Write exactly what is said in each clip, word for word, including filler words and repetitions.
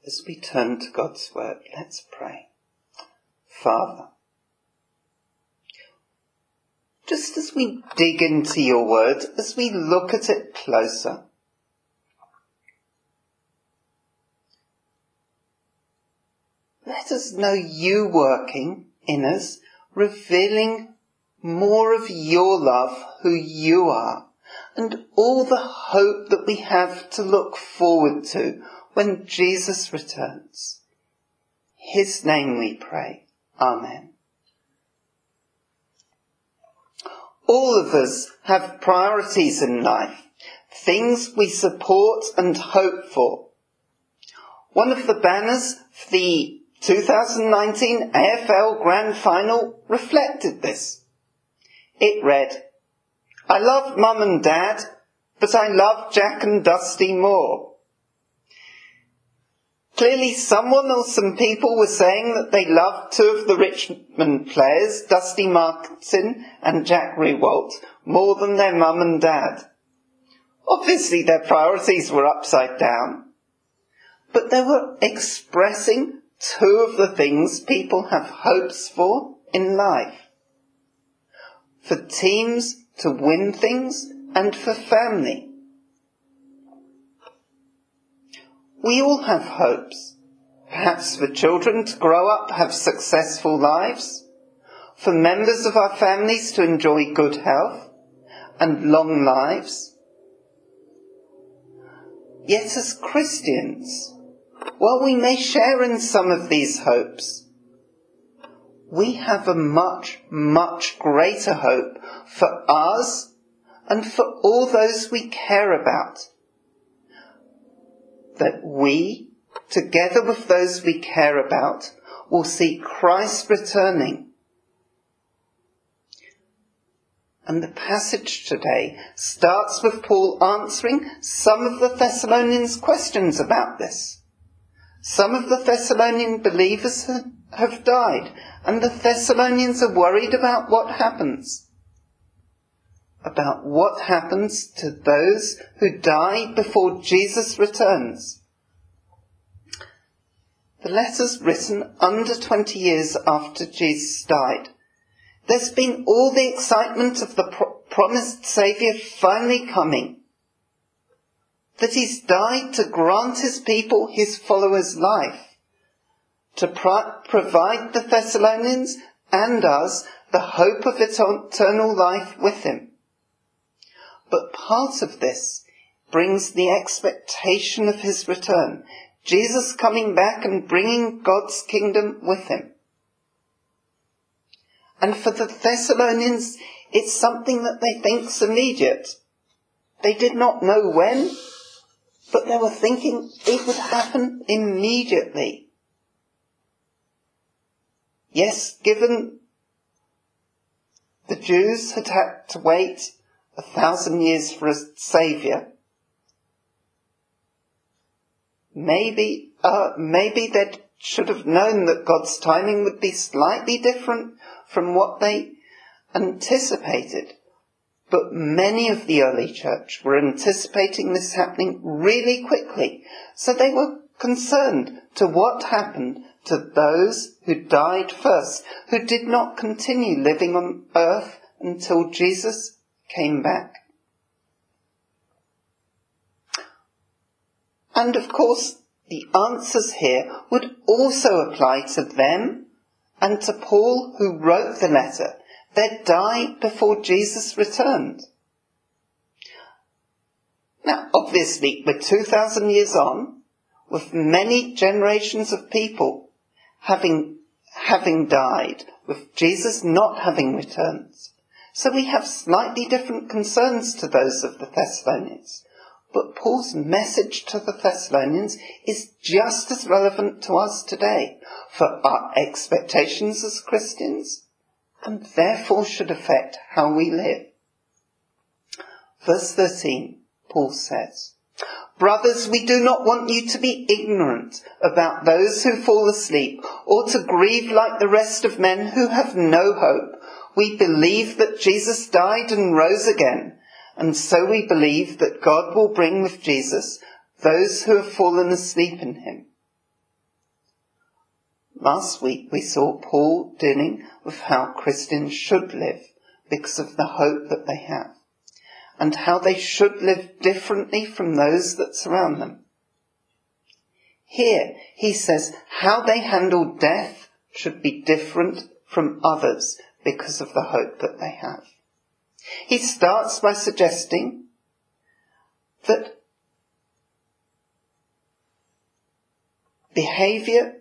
As we turn to God's word, let's pray. Father, just as we dig into your word, as we look at it closer, let us know you working in us, revealing more of your love, who you are, and all the hope that we have to look forward to when Jesus returns. In his name we pray. Amen. All of us have priorities in life, things we support and hope for. One of the banners for the two thousand nineteen A F L Grand Final reflected this. It read, "I love Mum and Dad, but I love Jack and Dusty more." Clearly someone or some people were saying that they loved two of the Richmond players, Dusty Martin and Jack Riewoldt, more than their mum and dad. Obviously their priorities were upside down, but they were expressing two of the things people have hopes for in life. For teams to win things and for family. We all have hopes, perhaps for children to grow up, have successful lives, for members of our families to enjoy good health and long lives. Yet as Christians, while we may share in some of these hopes, we have a much, much greater hope for us and for all those we care about. That we, together with those we care about, will see Christ returning. And the passage today starts with Paul answering some of the Thessalonians' questions about this. Some of the Thessalonian believers have died, and the Thessalonians are worried about what happens. About what happens to those who die before Jesus returns. The letter's written under twenty years after Jesus died. There's been all the excitement of the pro- promised Saviour finally coming. That he's died to grant his people, his followers, life. To pro- provide the Thessalonians and us the hope of eternal life with him. But part of this brings the expectation of his return, Jesus coming back and bringing God's kingdom with him. And for the Thessalonians, it's something that they think's immediate. They did not know when, but they were thinking it would happen immediately. Yes, given the Jews had had to wait a thousand years for a saviour. Maybe, uh, maybe they should have known that God's timing would be slightly different from what they anticipated. But many of the early church were anticipating this happening really quickly. So they were concerned to what happened to those who died first, who did not continue living on earth until Jesus came back. And of course, the answers here would also apply to them and to Paul, who wrote the letter. They'd died before Jesus returned. Now, obviously, we're two thousand years on, with many generations of people having, having died, with Jesus not having returned. So we have slightly different concerns to those of the Thessalonians. But Paul's message to the Thessalonians is just as relevant to us today for our expectations as Christians, and therefore should affect how we live. Verse thirteen, Paul says, "Brothers, we do not want you to be ignorant about those who fall asleep, or to grieve like the rest of men who have no hope. We believe that Jesus died and rose again, and so we believe that God will bring with Jesus those who have fallen asleep in him. Last week we saw Paul dealing with how Christians should live because of the hope that they have, and how they should live differently from those that surround them. Here he says how they handle death should be different from others because of the hope that they have. He starts by suggesting that behaviour,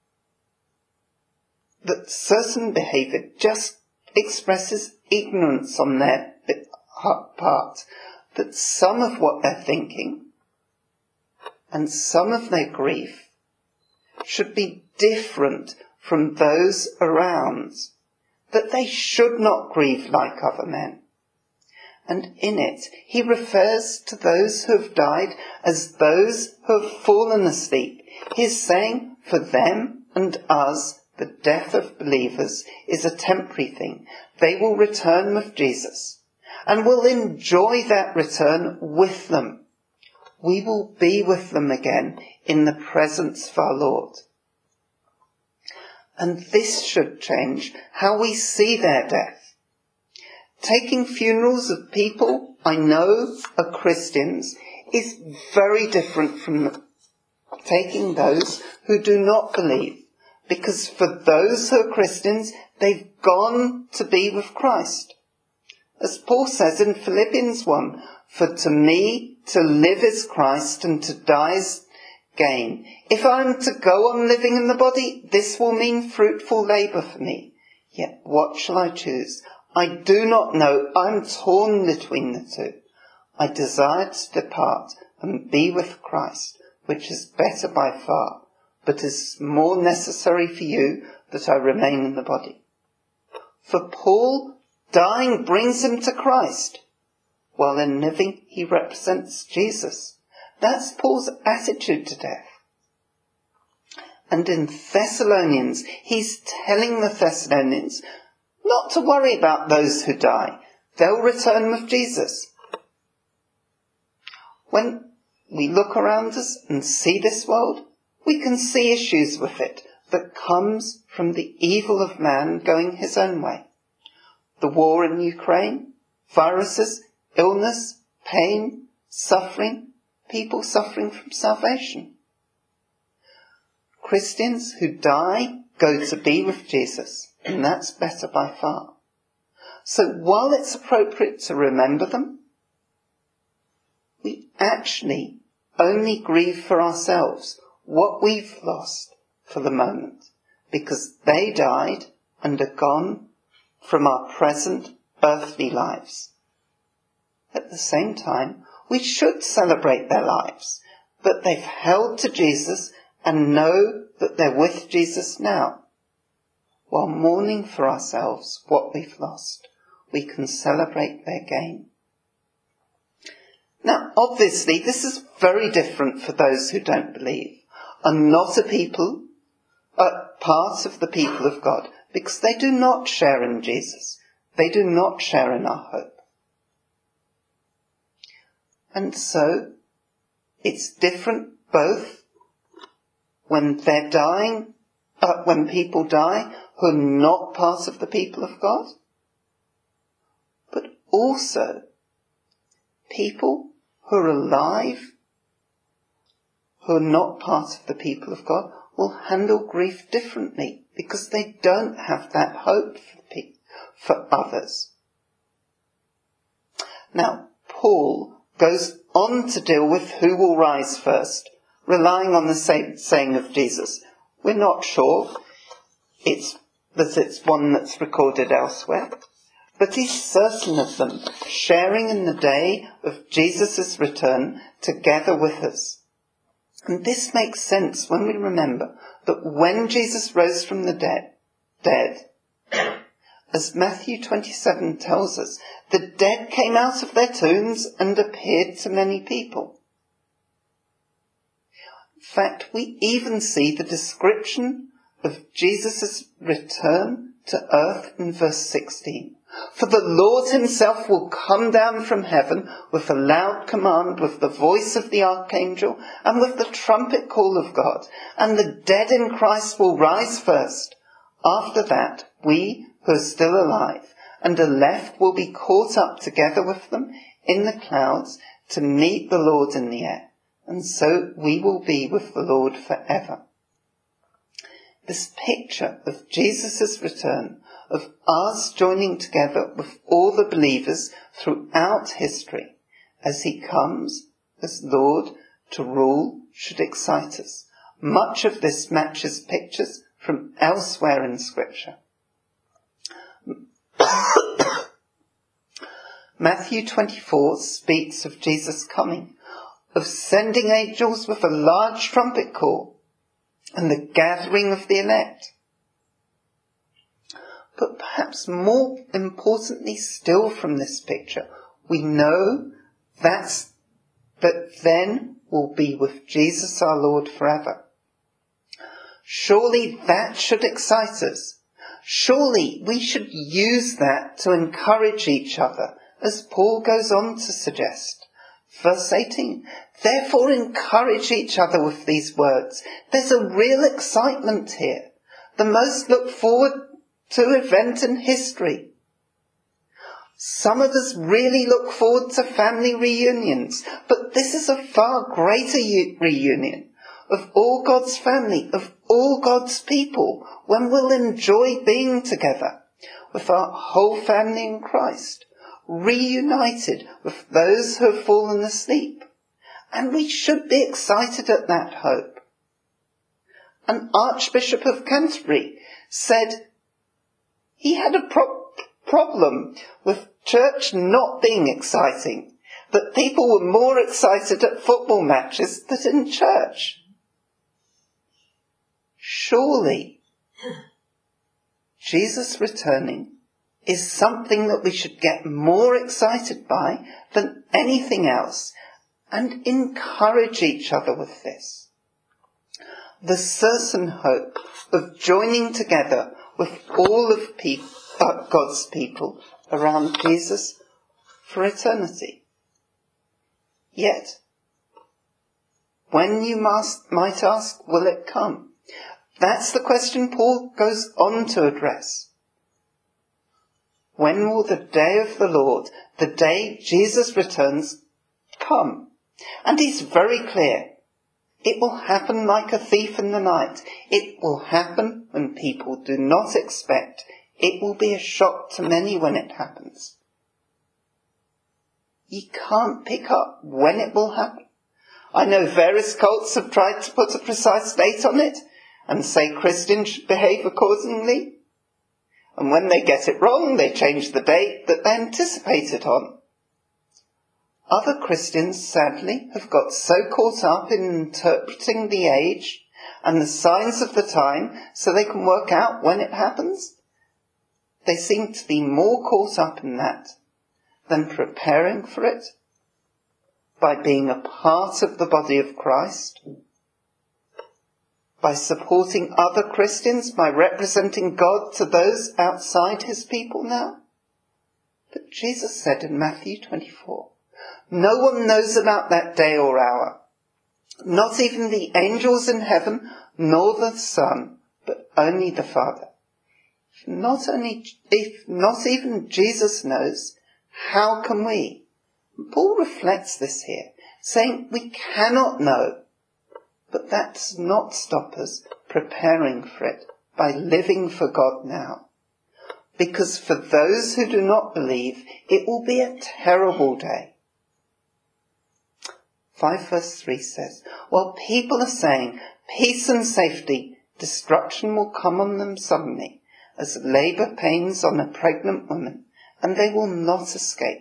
that certain behaviour just expresses ignorance on their part, that some of what they're thinking and some of their grief should be different from those around, that they should not grieve like other men. And in it, he refers to those who have died as those who have fallen asleep. He's saying for them and us, the death of believers is a temporary thing. They will return with Jesus and will enjoy that return with them. We will be with them again in the presence of our Lord. And this should change how we see their death. Taking funerals of people I know are Christians is very different from taking those who do not believe, because for those who are Christians, they've gone to be with Christ. As Paul says in Philippians one, for to me to live is Christ and to die is gain. If I am to go on living in the body, this will mean fruitful labour for me. Yet what shall I choose? I do not know. I am torn between the two. I desire to depart and be with Christ, which is better by far, but is more necessary for you that I remain in the body. For Paul, dying brings him to Christ, while in living he represents Jesus. That's Paul's attitude to death. And in Thessalonians, he's telling the Thessalonians not to worry about those who die. They'll return with Jesus. When we look around us and see this world, we can see issues with it that comes from the evil of man going his own way. The war in Ukraine, viruses, illness, pain, suffering, people suffering from salvation. Christians who die go to be with Jesus, and that's better by far. So while it's appropriate to remember them, we actually only grieve for ourselves what we've lost for the moment, because they died and are gone from our present earthly lives. At the same time, we should celebrate their lives, that they've held to Jesus and know that they're with Jesus now. While mourning for ourselves what we've lost, we can celebrate their gain. Now, obviously, this is very different for those who don't believe, and not a people, a part of the people of God, because they do not share in Jesus. They do not share in our hope. And so, it's different both when they're dying, uh, when people die who are not part of the people of God, but also people who are alive, who are not part of the people of God, will handle grief differently because they don't have that hope for, pe- for others. Now, Paul goes on to deal with who will rise first, relying on the same saying of Jesus. We're not sure it's that it's one that's recorded elsewhere, but he's certain of them sharing in the day of Jesus' return together with us. And this makes sense when we remember that when Jesus rose from the dead, dead, as Matthew twenty-seven tells us, the dead came out of their tombs and appeared to many people. In fact, we even see the description of Jesus' return to earth in verse sixteen. For the Lord himself will come down from heaven with a loud command, with the voice of the archangel, and with the trumpet call of God, and the dead in Christ will rise first. After that, we who are still alive and are left will be caught up together with them in the clouds to meet the Lord in the air, and so we will be with the Lord forever. This picture of Jesus' return, of us joining together with all the believers throughout history as he comes as Lord to rule, should excite us. Much of this matches pictures from elsewhere in Scripture. Matthew twenty-four speaks of Jesus coming, of sending angels with a large trumpet call, and the gathering of the elect. But perhaps more importantly still from this picture, we know that's, that then we'll be with Jesus our Lord forever. Surely that should excite us. Surely we should use that to encourage each other, as Paul goes on to suggest. Verse eighteen, therefore encourage each other with these words. There's a real excitement here, the most looked forward to event in history. Some of us really look forward to family reunions, but this is a far greater u- reunion of all God's family, of all God's people, when we'll enjoy being together with our whole family in Christ, reunited with those who have fallen asleep. And we should be excited at that hope. An Archbishop of Canterbury said he had a pro- problem with church not being exciting, that people were more excited at football matches than in church. Surely, Jesus returning is something that we should get more excited by than anything else, and encourage each other with this. The certain hope of joining together with all of people, uh, God's people around Jesus for eternity. Yet, when you must, might ask, will it come? That's the question Paul goes on to address. When will the day of the Lord, the day Jesus returns, come? And he's very clear. It will happen like a thief in the night. It will happen when people do not expect. It will be a shock to many when it happens. You can't pick up when it will happen. I know various cults have tried to put a precise date on it and say Christians should behave accordingly. And when they get it wrong, they change the date that they anticipate it on. Other Christians, sadly, have got so caught up in interpreting the age and the signs of the time so they can work out when it happens. They seem to be more caught up in that than preparing for it by being a part of the body of Christ, by supporting other Christians, by representing God to those outside his people now. But Jesus said in Matthew twenty-four, no one knows about that day or hour, not even the angels in heaven, nor the Son, but only the Father. If not only, if not even Jesus knows, how can we? Paul reflects this here, saying we cannot know, but that does not stop us preparing for it by living for God now. Because for those who do not believe, it will be a terrible day. five verse three says, while people are saying, peace and safety, destruction will come on them suddenly, as labour pains on a pregnant woman, and they will not escape.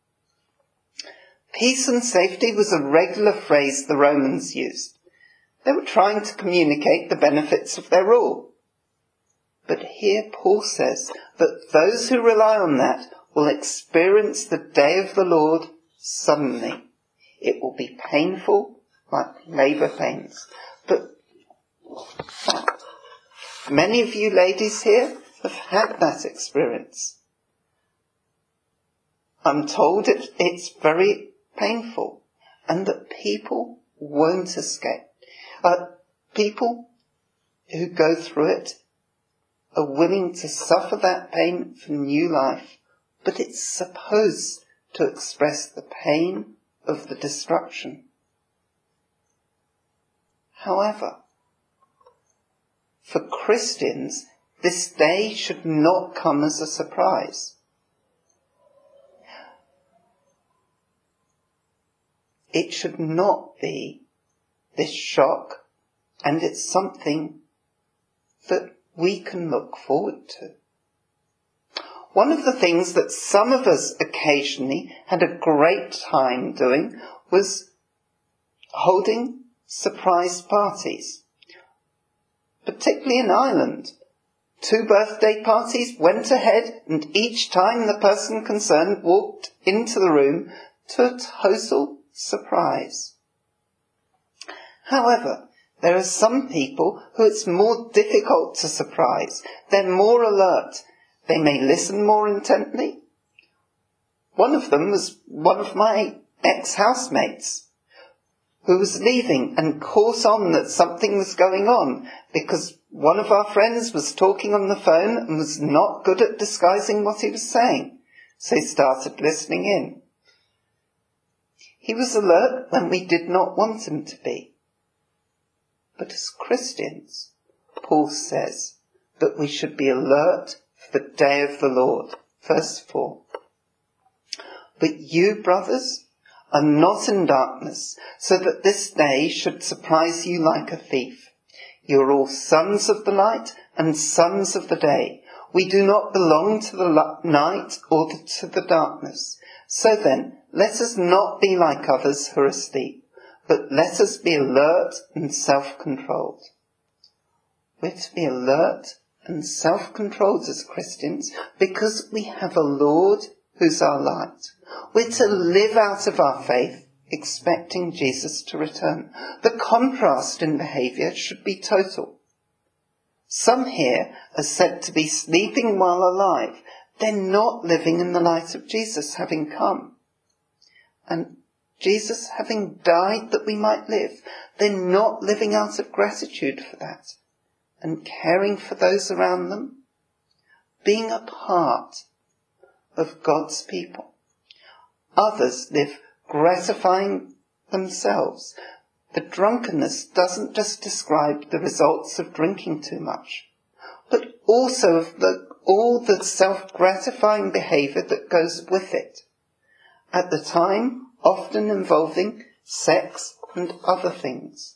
Peace and safety was a regular phrase the Romans used. They were trying to communicate the benefits of their rule. But here Paul says that those who rely on that will experience the day of the Lord suddenly. It will be painful, like labour pains. But many of you ladies here have had that experience. I'm told it, it's very painful and that people won't escape. Uh, people who go through it are willing to suffer that pain for new life, but it's supposed to express the pain of the destruction. However, for Christians, this day should not come as a surprise. It should not be this shock, and it's something that we can look forward to. One of the things that some of us occasionally had a great time doing was holding surprise parties, particularly in Ireland. Two birthday parties went ahead, and each time the person concerned walked into the room to a total surprise. However, there are some people who it's more difficult to surprise. They're more alert. They may listen more intently. One of them was one of my ex-housemates who was leaving and caught on that something was going on because one of our friends was talking on the phone and was not good at disguising what he was saying. So he started listening in. He was alert when we did not want him to be. But as Christians, Paul says that we should be alert for the day of the Lord. Verse four. But you, brothers, are not in darkness, so that this day should surprise you like a thief. You are all sons of the light and sons of the day. We do not belong to the night or to the darkness. So then, let us not be like others who are asleep, but let us be alert and self-controlled. We're to be alert and self-controlled as Christians because we have a Lord who's our light. We're to live out of our faith, expecting Jesus to return. The contrast in behaviour should be total. Some here are said to be sleeping while alive. They're not living in the light of Jesus having come. And Jesus having died that we might live. They're not living out of gratitude for that and caring for those around them, being a part of God's people. Others live gratifying themselves. The drunkenness doesn't just describe the results of drinking too much, but also of the, all the self-gratifying behaviour that goes with it. At the time, often involving sex and other things.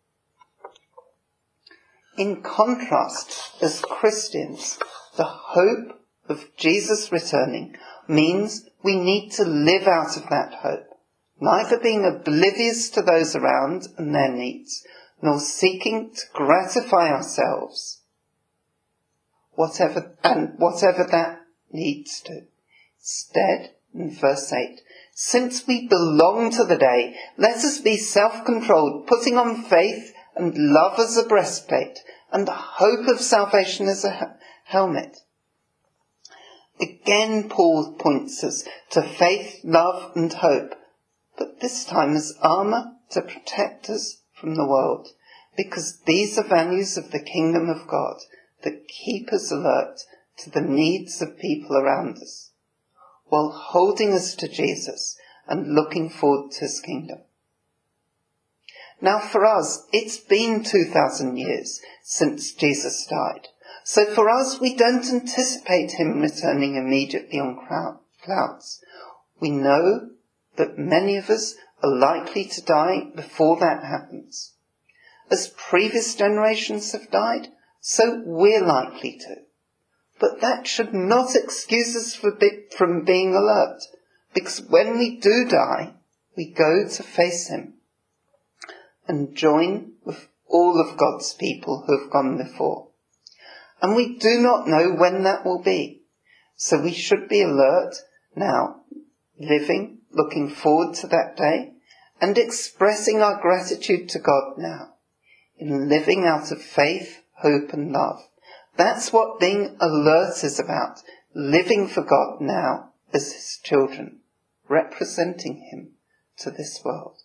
In contrast, as Christians, the hope of Jesus returning means we need to live out of that hope, neither being oblivious to those around and their needs, nor seeking to gratify ourselves, whatever and whatever that leads to. Instead, in verse eight, since we belong to the day, let us be self-controlled, putting on faith and love as a breastplate, and the hope of salvation as a helmet. Again, Paul points us to faith, love and hope, but this time as armour to protect us from the world, because these are values of the kingdom of God that keep us alert to the needs of people around us, while holding us to Jesus and looking forward to his kingdom. Now for us, it's been two thousand years since Jesus died. So for us, we don't anticipate him returning immediately on clouds. We know that many of us are likely to die before that happens. As previous generations have died, so we're likely to. But that should not excuse us from being alert, because when we do die, we go to face him and join with all of God's people who have gone before. And we do not know when that will be. So we should be alert now, living, looking forward to that day, and expressing our gratitude to God now, in living out of faith, hope and love, That's what being alert is about, living for God now as his children, representing him to this world.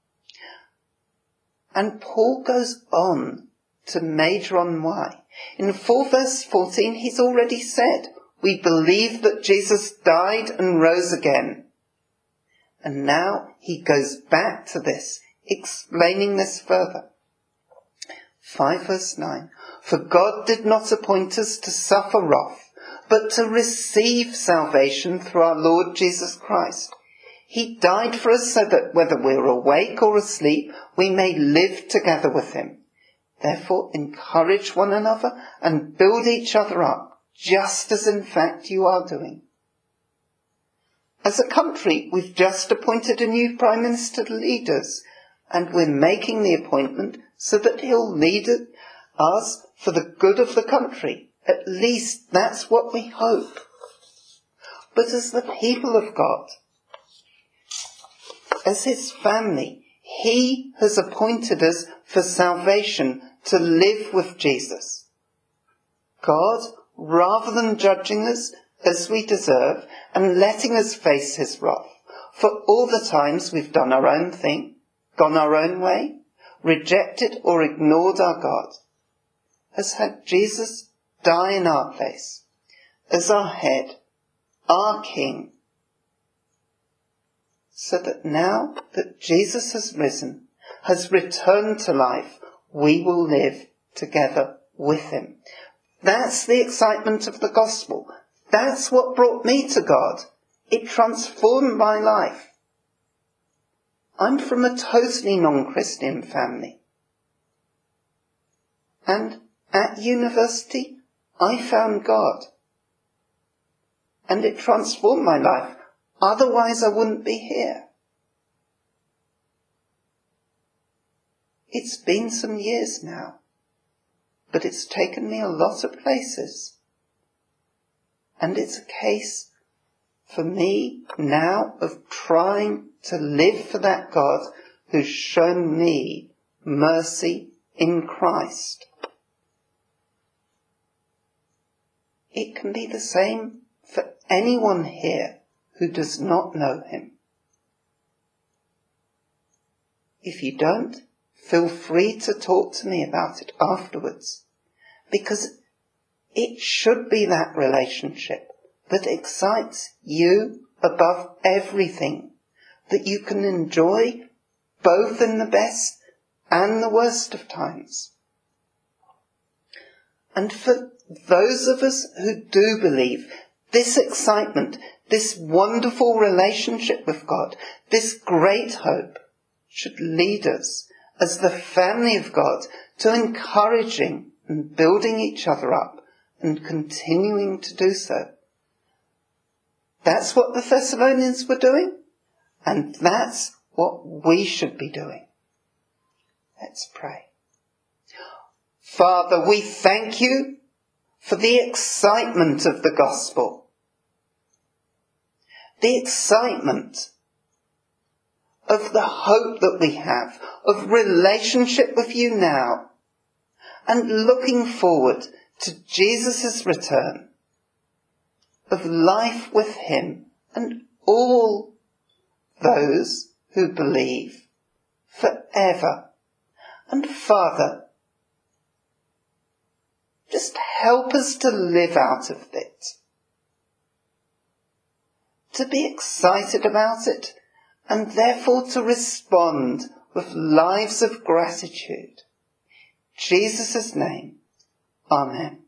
And Paul goes on to major on why. In four verse fourteen, he's already said, we believe that Jesus died and rose again. And now he goes back to this, explaining this further. five verse nine, for God did not appoint us to suffer wrath, but to receive salvation through our Lord Jesus Christ. He died for us so that whether we're awake or asleep, we may live together with him. Therefore, encourage one another and build each other up, just as in fact you are doing. As a country, we've just appointed a new Prime Minister to lead us, and we're making the appointment so that he'll lead us for the good of the country. At least that's what we hope. But as the people of God, as his family, he has appointed us for salvation to live with Jesus. God, rather than judging us as we deserve and letting us face his wrath for all the times we've done our own thing, gone our own way, rejected or ignored our God, has had Jesus die in our place as our head, our King, so that now that Jesus has risen, has returned to life, we will live together with him. That's the excitement of the gospel. That's what brought me to God. It transformed my life. I'm from a totally non-Christian family. And at university, I found God. And it transformed my life. Otherwise, I wouldn't be here. It's been some years now, but it's taken me a lot of places. And it's a case for me now of trying to live for that God who's shown me mercy in Christ. It can be the same for anyone here who does not know him. If you don't, feel free to talk to me about it afterwards, because it should be that relationship that excites you above everything, that you can enjoy both in the best and the worst of times. And for those of us who do believe, this excitement, this wonderful relationship with God, this great hope should lead us as the family of God to encouraging and building each other up and continuing to do so. That's what the Thessalonians were doing, and that's what we should be doing. Let's pray. Father, we thank you for the excitement of the gospel. The excitement of the hope that we have, of relationship with you now, and looking forward to Jesus' return, of life with him and all those who believe forever. And Father, just help us to live out of it, to be excited about it, and therefore to respond with lives of gratitude. In Jesus' name, Amen.